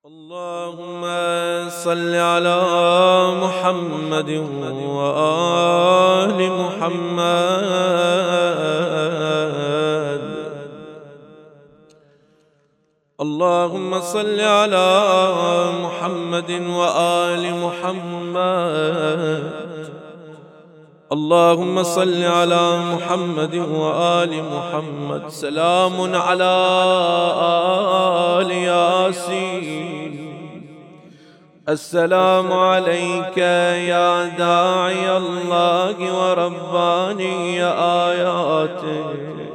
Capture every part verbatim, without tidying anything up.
اللهم صل على محمد وآل محمد. اللهم صل على محمد وآل محمد. اللهم صل على محمد وآل محمد. سلام على آل ياسين. السلام عليك يا داعي الله ورباني آياته.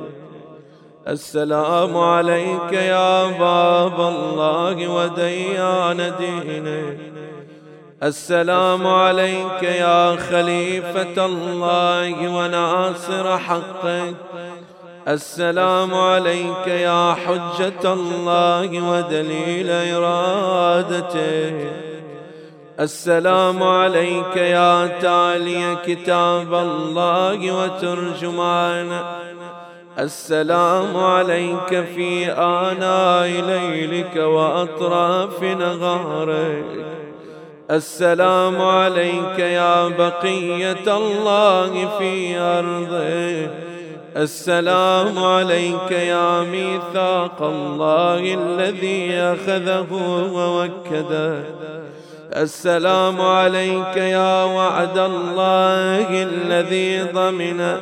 السلام عليك يا باب الله وديان دينه. السلام عليك يا خليفة الله وناصر حقك. السلام عليك يا حجة الله ودليل إرادته. السلام عليك يا تالي كتاب الله وترجمانه. السلام عليك في آناء ليلك وأطراف نهارك. السلام عليك يا بقية الله في أرضه. السلام عليك يا ميثاق الله الذي أخذه ووكده. السلام عليك يا وعد الله الذي ضمنه.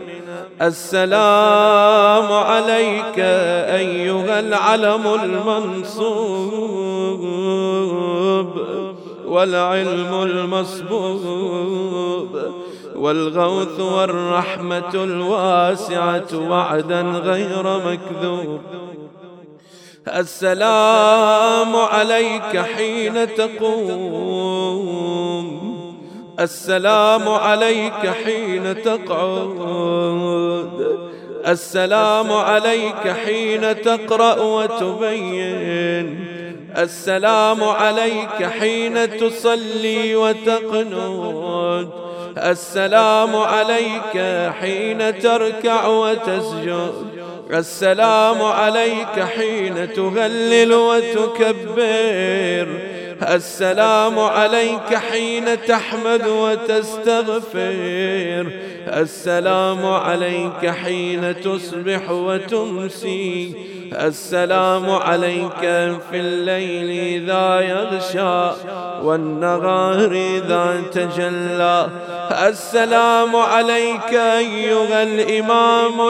السلام عليك أيها العلم المنصوب والعلم المصبوب والغوث والرحمة الواسعة وعدا غير مكذوب. السلام عليك حين تقوم. السلام عليك حين تقعد. السلام عليك حين تقرأ وتبين. السلام عليك حين تصلي وتقنت. السلام عليك حين تركع وتسجد. السلام عليك حين تهلل وتكبر. السلام عليك حين تحمد وتستغفر. السلام عليك حين تصبح وتمسي. السلام عليك في الليل إذا يغشى والنهار إذا تجلى. السلام عليك أيها الإمام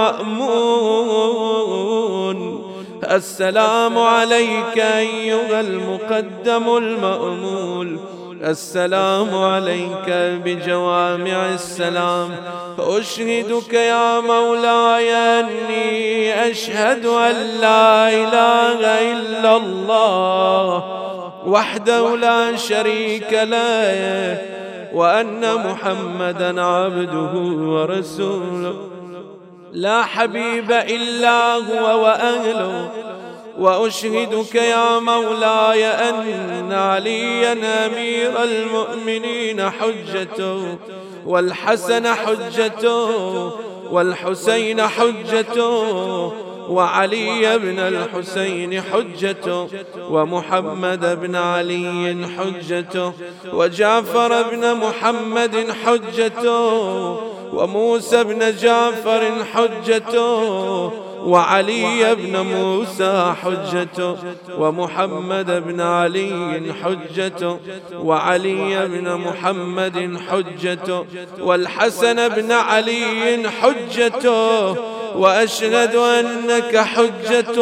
المأمون. السلام عليك أيها المقدم المأمول. السلام عليك بجوامع السلام. أشهدك يا مولاي أني أشهد أن لا إله إلا الله وحده لا شريك له وأن محمدا عبده ورسوله لا حبيب إلا هو وأهله. وأشهدك يا مولاي أن عليا أمير المؤمنين حجته والحسن حجته والحسين حجته وعلي بن الحسين حجته ومحمد بن علي حجته وجعفر بن محمد حجته وموسى بن جعفر حجته وعلي بن موسى حجته ومحمد بن علي حجته وعلي بن محمد حجته والحسن بن علي حجته. وأشهد أنك حجة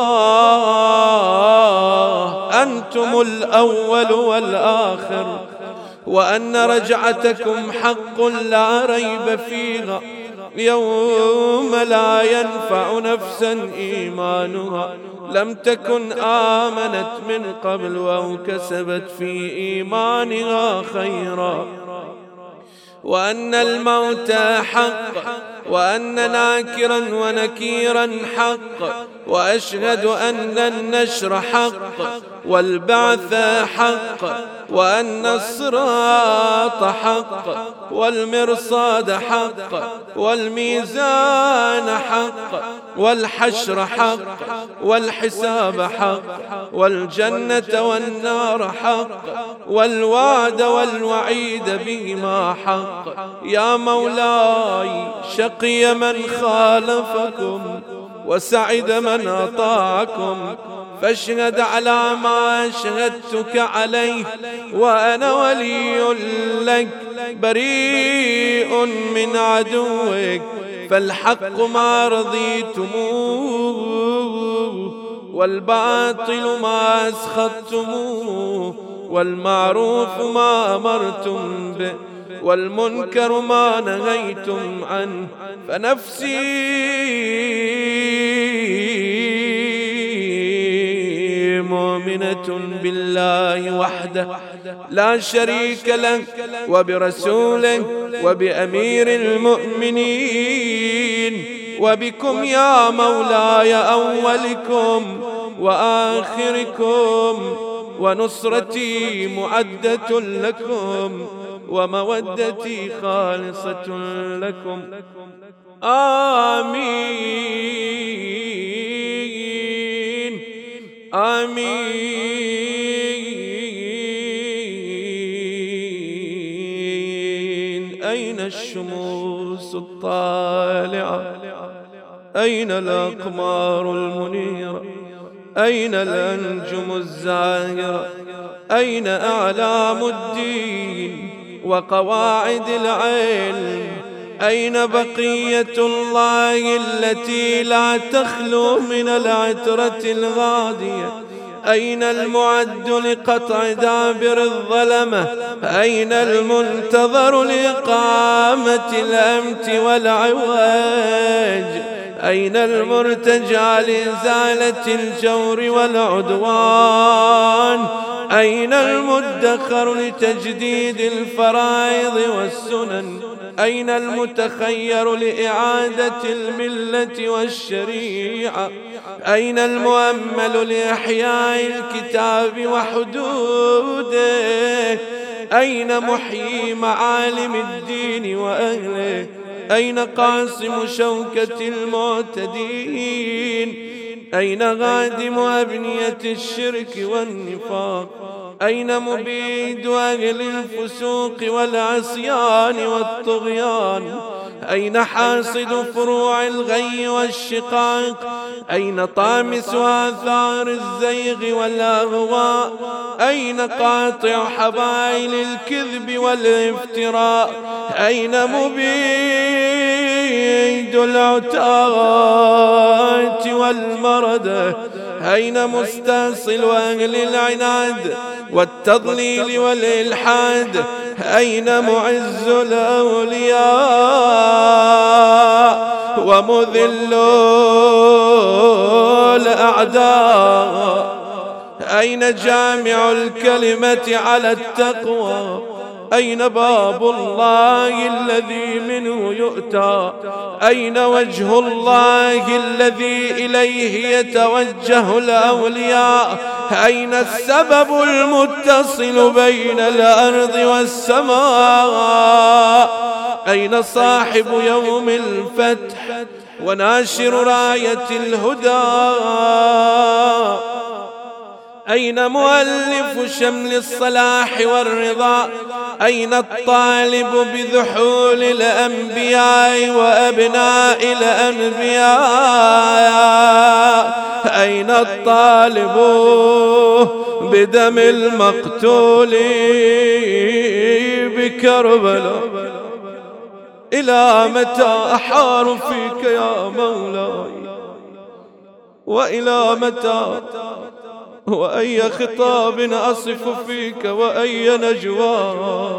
الله أنتم الأول والآخر وأن رجعتكم حق لا ريب فيها يوم لا ينفع نفسا إيمانها لم تكن آمنت من قبل أو كسبت في إيمانها خيرا. وأن الموت حق وأن ناكرا ونكيرا حق، وأشهد أن النشر حق، والبعث حق، وأن الصراط حق، والمرصاد حق، والميزان حق، والحشر حق، والحساب حق، والجنة والنار حق، والوعد والوعيد بهما حق. يا مولاي، شقي من خالفكم وسعد من أطاعكم، فاشهد على ما أشهدتك عليه، وأنا ولي لك بريء من عدوك، فالحق ما رضيتموه، والباطل ما أسخطتموه، والمعروف ما أمرتم به، والمنكر ما نهيتم عنه، فنفسي مؤمنة بالله وحده لا شريك له، وبرسوله، وبأمير المؤمنين، وبكم يا مولاي أولكم وآخركم، ونصرتي معدة لكم، ومودتي خالصة لكم. آمين آمين. أين الشموس الطالعة؟ أين الأقمار المنيرة؟ أين الأنجم الزاهرة؟ أين أعلام الدين وقواعد العلم؟ أين بقية الله التي لا تخلو من العترة الغادية؟ أين المعد لقطع دابر الظلمة؟ أين المنتظر لإقامة الأمت والعواج؟ أين المرتجى لإزالة الجور والعدوان؟ أين المدخر لتجديد الفرائض والسنن؟ أين المتخير لإعادة الملة والشريعة؟ أين المؤمل لإحياء الكتاب وحدوده؟ أين محيي معالم الدين وأهله؟ أين قاسم شوكة المعتدين؟ أين غادم أبنية الشرك والنفاق؟ أين مبيد أهل الفسوق والعصيان والطغيان؟ أين حاصد فروع الغي والشقاق؟ أين طامس آثار الزيغ والأغواء؟ أين قاطع حبائل الكذب والافتراء؟ أين مبيد العتاة والمردة؟ أين مستأصل أهل العناد والتضليل والإلحاد؟ أين معز الأولياء ومذل الأعداء؟ أين جامع الكلمة على التقوى؟ أين باب الله الذي منه يؤتى؟ أين وجه الله الذي إليه يتوجه الأولياء؟ أين السبب المتصل بين الأرض والسماء؟ أين صاحب يوم الفتح وناشر راية الهدى؟ أين مؤلف شمل الصلاح والرضا؟ أين الطالب بذحول الأنبياء وأبناء الأنبياء؟ أين الطالب بدم المقتول بكربلاء؟ إلى متى أحار فيك يا مولاي؟ وإلى متى؟ وأي خطاب أصف فيك وأي نجوى؟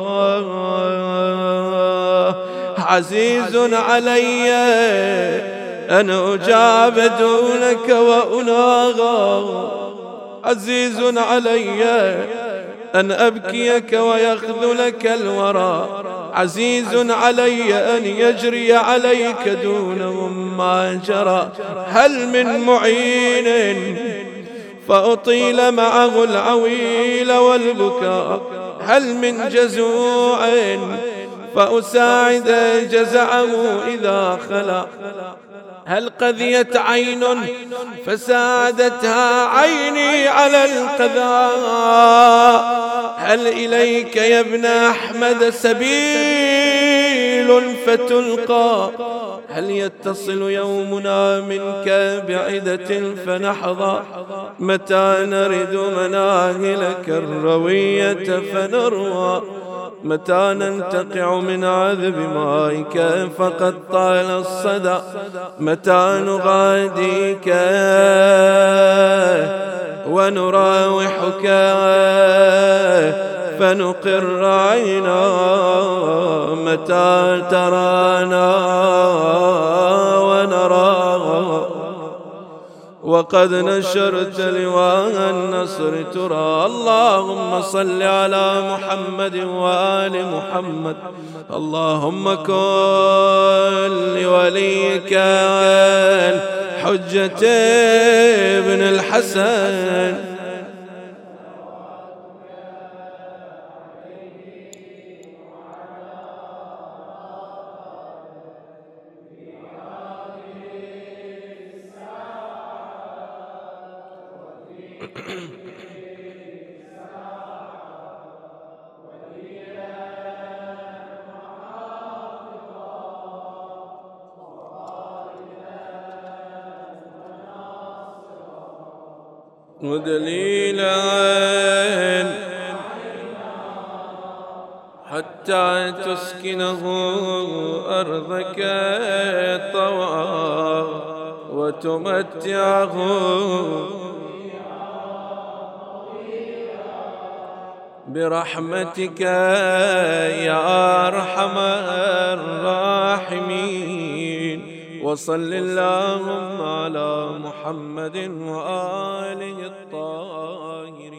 عزيز علي أن أجاب دونك وأناغى، عزيز علي أن أبكيك ويخذلك الورى، عزيز علي أن يجري عليك دونهم ما جرى. هل من معين فأطيل معه العويل والبكاء؟ هل من جزوع فأساعد جزعه إذا خلا؟ هل قذيت عين فساعدتها عيني على القذاء؟ هل إليك يا ابن أحمد سبيل فتلقى؟ هل يتصل يومنا منك بعدة فنحظى؟ متى نرد مناهلك الروية فنروى؟ متى ننتقع من عذب مائك فقد طال الصدى؟ متى نغاديك ونراوحك فنقر عينا؟ متى ترانا ونرى وقد نشرت لواء النصر ترى؟ اللهم صل على محمد وآل محمد. اللهم كن لوليك الحجة ابن الحسن ودليلا حتى تسكنه أرضك طوعا وتمتعه برحمتك يا أرحم الراحمين. وصل اللهم على محمد وآله الطاهرين.